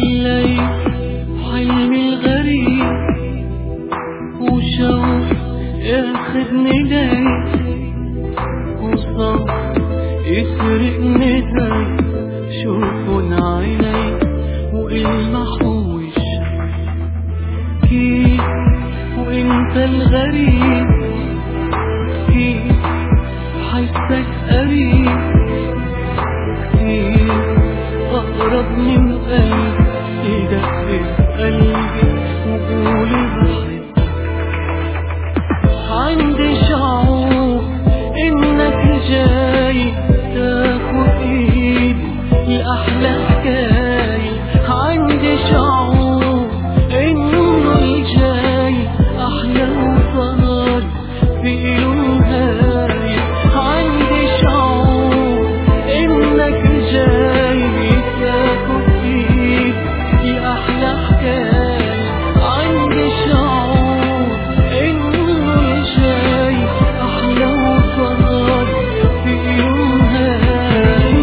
الليل حلمي الغريب وشوق ياخدني ليل وصوت يسرقني زي شوفن عيني والمحوش كيف وانت الغريب كيف حسك قريب كيف أقرب من قلبي يدق قلبي وقولي بحبك عندي شعور إنك جاي تاخد إيدي لأحلى حكاية عندي شعور إنه الجاي أحلى وصناد في يوم هاي عندي شعور إنك جاي تاخد إيدي لأحلى حكاية عندي شعور إنه الجاي أحلى وصناد في يوم هاي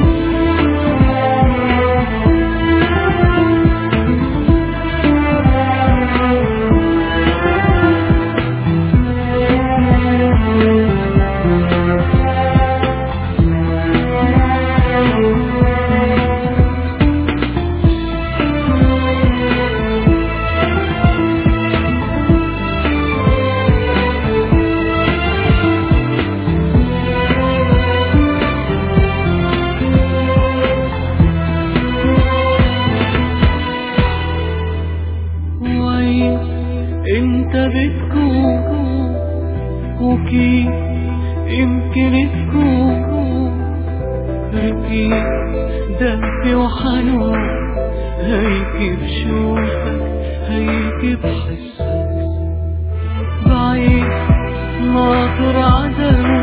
انت بتكون وكيف يمكن تكون رقيق دفي وحنون هيك بشوفك هيك بحسك بعيد ناطر عذر